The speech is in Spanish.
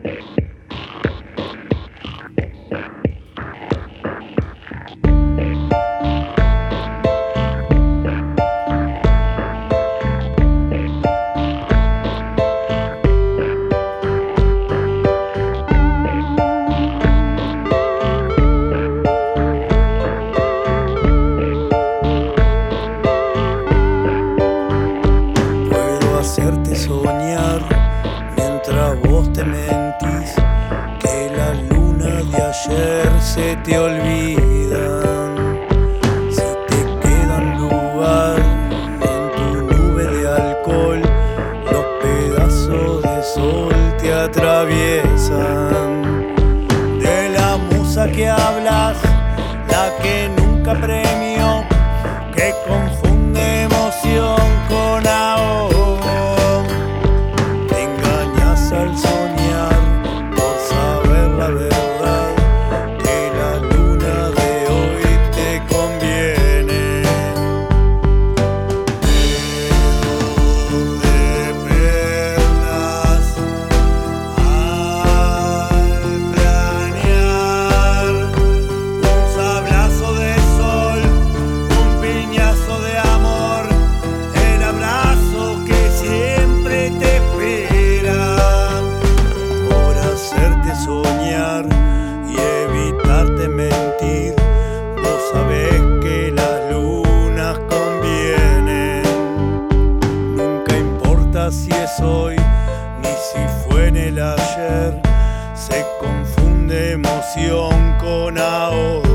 Hacerte soñar mientras vos te mentís, que la luna de ayer se te olvidan. Si te quedan lugar en tu nube de alcohol, los pedazos de sol te atraviesan. De la musa que hablas, la que nunca premió, que confunde emoción con ahogo. Al soñar por saber la verdad, que la luna de hoy te conviene. Dedo de perlas al planear, un sablazo de sol, un piñazo de amor, el abrazo que siempre te espera. Hacerte soñar y evitarte mentir, vos sabés que las lunas convienen. Nunca importa si es hoy ni si fue en el ayer, se confunde emoción con ahora.